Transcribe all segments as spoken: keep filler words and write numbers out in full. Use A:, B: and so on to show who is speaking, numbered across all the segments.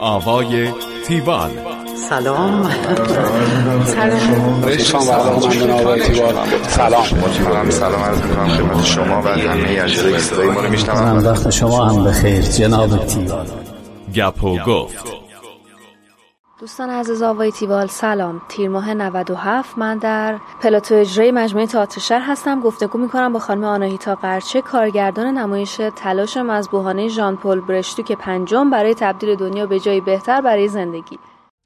A: آوای تیوال.
B: سلام.
C: سلام.
D: سلام. سلام عرض می‌کنم خدمت شما و همه اجرای صدای ما رو میشنوم.
B: وقت شما هم بخیر جناب تیوال.
A: گپ و گفت.
E: دوستان عزیز آوای تیوال سلام. تیر ماه نود و هفت من در پلاتو اجرای مجموعه تئاتر شهر هستم. گفتگو میکنم با خانم آناهیتا قرچه، کارگردان نمایش تلاش مذبوحانه ژان پل برشتوک پنجم برای تبدیل دنیا به جایی بهتر برای زندگی.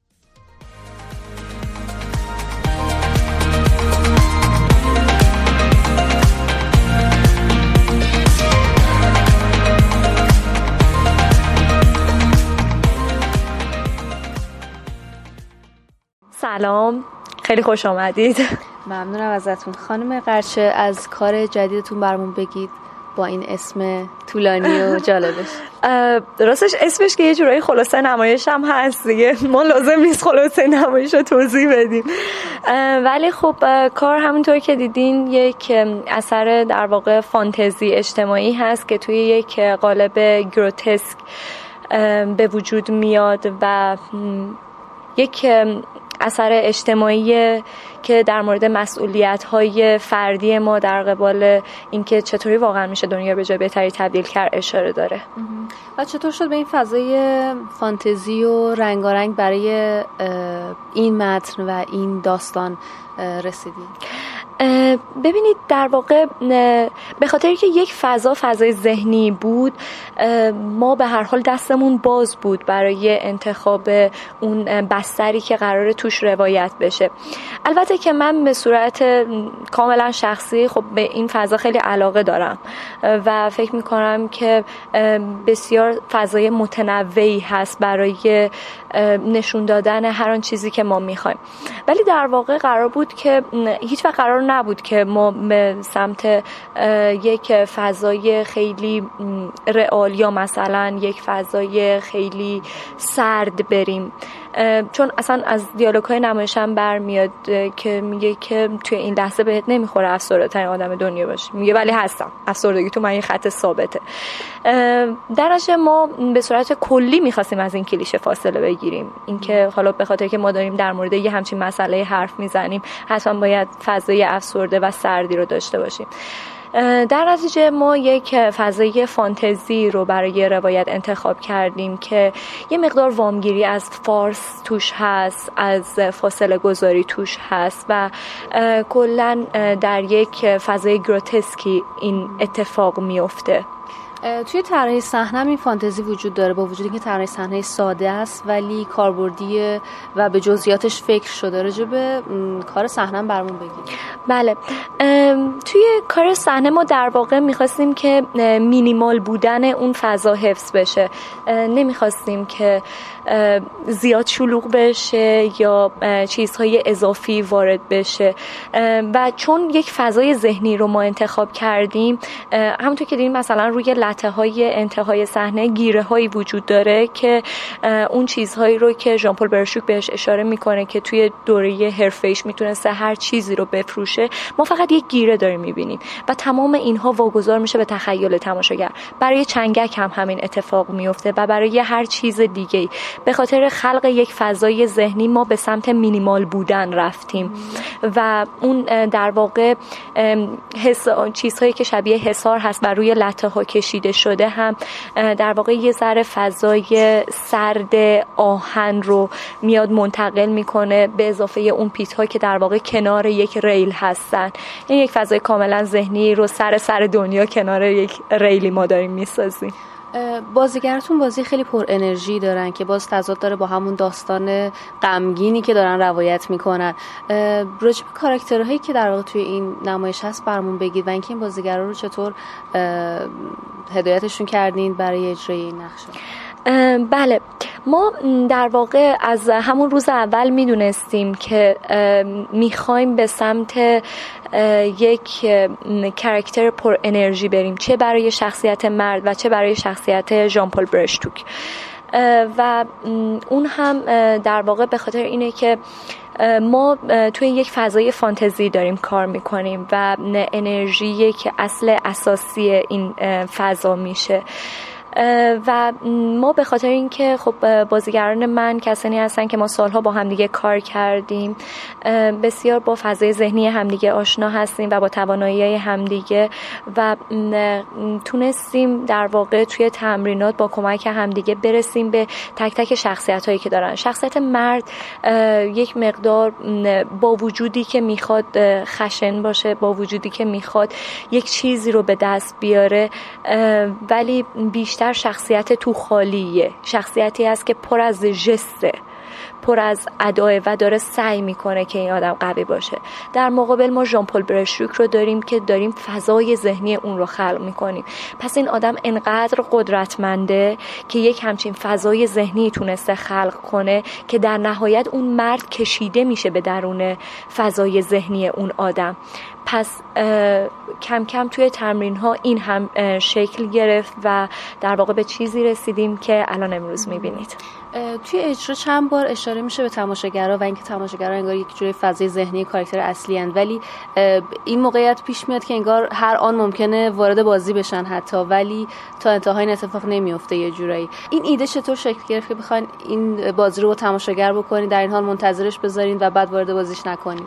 F: سلام، خیلی خوش آمدید.
E: ممنونم ازتون. خانم قرچه، از کار جدیدتون برامون بگید با این اسم طولانی و جالبش.
F: راستش اسمش که یه جورایی خلاصه نمایش هم هست دیگه، ما لازم نیست خلاصه نمایش رو توضیح بدیم، ولی خب کار همونطور که دیدین یک اثر در واقع فانتزی اجتماعی هست که توی یک قالب گروتسک به وجود میاد و یک اثر اجتماعی که در مورد مسئولیت‌های فردی ما در قبال اینکه چطوری واقعا میشه دنیا به جای بهتری تبدیل کرد اشاره داره.
E: و چطور شد به این فضای فانتزی و رنگارنگ برای این متن و این داستان رسیدیم؟
F: ببینید در واقع به خاطر که یک فضا فضای ذهنی بود، ما به هر حال دستمون باز بود برای انتخاب اون بستری که قراره توش روایت بشه. البته که من به صورت کاملا شخصی خب به این فضا خیلی علاقه دارم و فکر میکنم که بسیار فضای متنوعی هست برای نشون دادن هر آن چیزی که ما میخوایم، ولی در واقع قرار بود که هیچ وقت قرار نبود که ما به سمت یک فضای خیلی رئال یا مثلا یک فضای خیلی سرد بریم، چون اصلا از دیالوگ‌های نمایشم برمیاد که میگه که توی این لحظه بهت نمیخوره افسرده ترین آدم دنیا باشی، میگه ولی هستم، افسردگی تو من یه خط ثابته. درش ما به صورت کلی میخواستیم از این کلیشه فاصله بگیریم، اینکه حالا به خاطر که ما داریم در مورد یه همچین مسئله حرف میزنیم حتما باید فضای افسرده و سردی رو داشته باشیم. در نتیجه ما یک فضای فانتزی رو برای روایت انتخاب کردیم که یه مقدار وامگیری از فارس توش هست، از فاصله گذاری توش هست و کلاً در یک فضای گروتسکی این اتفاق میفته.
E: توی طراحی صحنه این فانتزی وجود داره، با وجود اینکه طراحی صحنه ساده است ولی کاربردی و به جزئیاتش فکر شده. راجع به کار صحنه برامون بگید.
F: بله، توی کار صحنه ما در واقع می‌خواستیم که مینیمال بودن اون فضا حفظ بشه، نمی‌خواستیم که زیاد شلوغ بشه یا چیزهای اضافی وارد بشه و چون یک فضای ذهنی رو ما انتخاب کردیم، همونطور که دیدیم مثلا روی لطه های انتهای صحنه گیره هایی وجود داره که اون چیزهایی رو که ژان پل برشتوک بهش اشاره میکنه که توی دوره حرفه‌ایش میتونسته هر چیزی رو بفروشه، ما فقط یک گیره داریم میبینیم و تمام اینها واگذار میشه به تخیل تماشاگر. برای چنگک هم همین اتفاق میفته و برای هر چیز دیگه‌ای. به خاطر خلق یک فضای ذهنی ما به سمت مینیمال بودن رفتیم و اون در واقع چیزهایی که شبیه حصار هست و روی لطه ها کشیده شده هم در واقع یه ذره فضای سرد آهن رو میاد منتقل میکنه، به اضافه اون پیت ها که در واقع کنار یک ریل هستن. این یک فضای کاملا ذهنی رو سر سر دنیا کنار یک ریلی ما داریم میسازیم.
E: بازیگراتون بازی خیلی پر انرژی دارن که باز تضاد داره با همون داستان غمگینی که دارن روایت میکنن. راجع به کاراکترهایی که در واقع توی این نمایش هست برامون بگید و اینکه این بازیگرا رو چطور هدایتشون کردین برای اجرای این نقشه.
F: بله، ما در واقع از همون روز اول میدونستیم که میخوایم به سمت یک کاراکتر پر انرژی بریم، چه برای شخصیت مرد و چه برای شخصیت ژان پل برشتوک، و اون هم در واقع به خاطر اینه که ما توی یک فضای فانتزی داریم کار میکنیم و انرژی که اصل اساسی این فضا میشه و ما به خاطر اینکه خب بازیگران من کسانی هستن که ما سالها با همدیگه کار کردیم، بسیار با فضای ذهنی همدیگه آشنا هستیم و با توانایی همدیگه و تونستیم در واقع توی تمرینات با کمک همدیگه برسیم به تک تک شخصیت هایی که دارن. شخصیت مرد یک مقدار با وجودی که میخواد خشن باشه، با وجودی که میخواد یک چیزی رو به دست بیاره، ولی بیشتر شخصیت تو خالیه، شخصیتی هست که پر از ژسته، پر از ادای و داره سعی میکنه که این آدم قوی باشه. در مقابل ما ژان پل برشویک رو داریم که داریم فضای ذهنی اون رو خلق میکنیم. پس این آدم انقدر قدرتمنده که یک همچین فضای ذهنی تونسته خلق کنه که در نهایت اون مرد کشیده میشه به درون فضای ذهنی اون آدم. پس کم کم توی تمرین ها این هم شکل گرفت و در واقع به چیزی رسیدیم که الان امروز میبینید.
E: توی اجرا چند بار اشاره میشه به تماشاگرها و اینکه تماشاگرها انگار یک جوری فضای ذهنی کاراکتر اصلی اند، ولی این موقعیت پیش میاد که انگار هر آن ممکنه وارد بازی بشن حتی، ولی تا انتهای این اتفاق نمیفته یه جورایی. این ایده چطور شکل گرفت که بخواید این بازی رو با تماشاگر بکنید، در این حال منتظرش بذارین و بعد وارد بازیش نکنید؟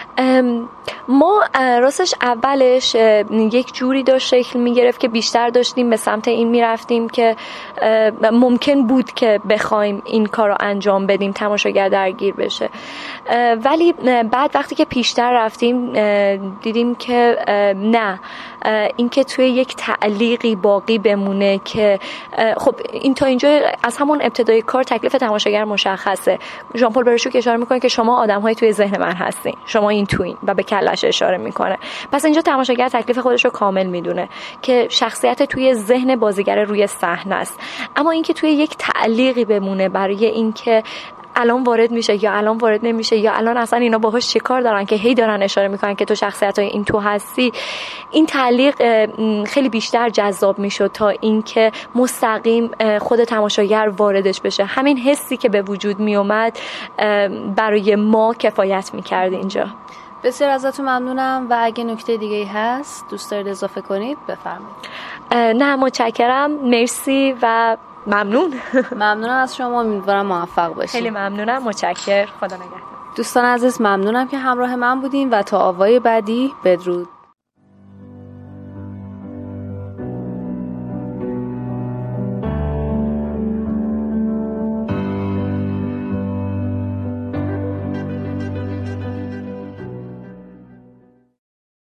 F: ما راستش اولش یک جوری داشت شکل میگرفت که بیشتر داشتیم به سمت این میرفتیم که ممکن بود که بخوایم این کار رو انجام بدیم تماشاگر درگیر بشه، ولی بعد وقتی که پیشتر رفتیم دیدیم که نه، این که توی یک تعلیقی باقی بمونه که خب این تا اینجا از همون ابتدای کار تکلیف تماشاگر مشخصه. ژان پل برشویک اشاره میکنه که شما آدم‌های توی ذهن من هستین، شما این توین و به کلش اشاره میکنه. پس اینجا تماشاگر تکلیف خودش رو کامل میدونه که شخصیت توی ذهن بازیگر روی صحنه است، اما اینکه توی یک تعلیقی بمونه برای اینکه الان وارد میشه یا الان وارد نمیشه یا الان اصلا اینا باهاش چه کار دارن که هی دارن اشاره میکنن که تو شخصیت‌های این تو هستی، این تعلیق خیلی بیشتر جذاب میشد تا اینکه مستقیم خود تماشاگر واردش بشه. همین حسی که به وجود میومد برای ما کفایت میکرد اینجا.
E: بسیار ازتون ممنونم و اگه نکته دیگه‌ای هست دوست دارید اضافه کنید بفرمایید.
F: نه متشکرم، مرسی و ممنون.
E: ممنونم از شما، امیدوارم موفق باشید.
F: خیلی ممنونم، متشکرم، خدا نگهدار.
E: دوستان عزیز ممنونم که همراه من بودین و تا آوای بعدی بدرود.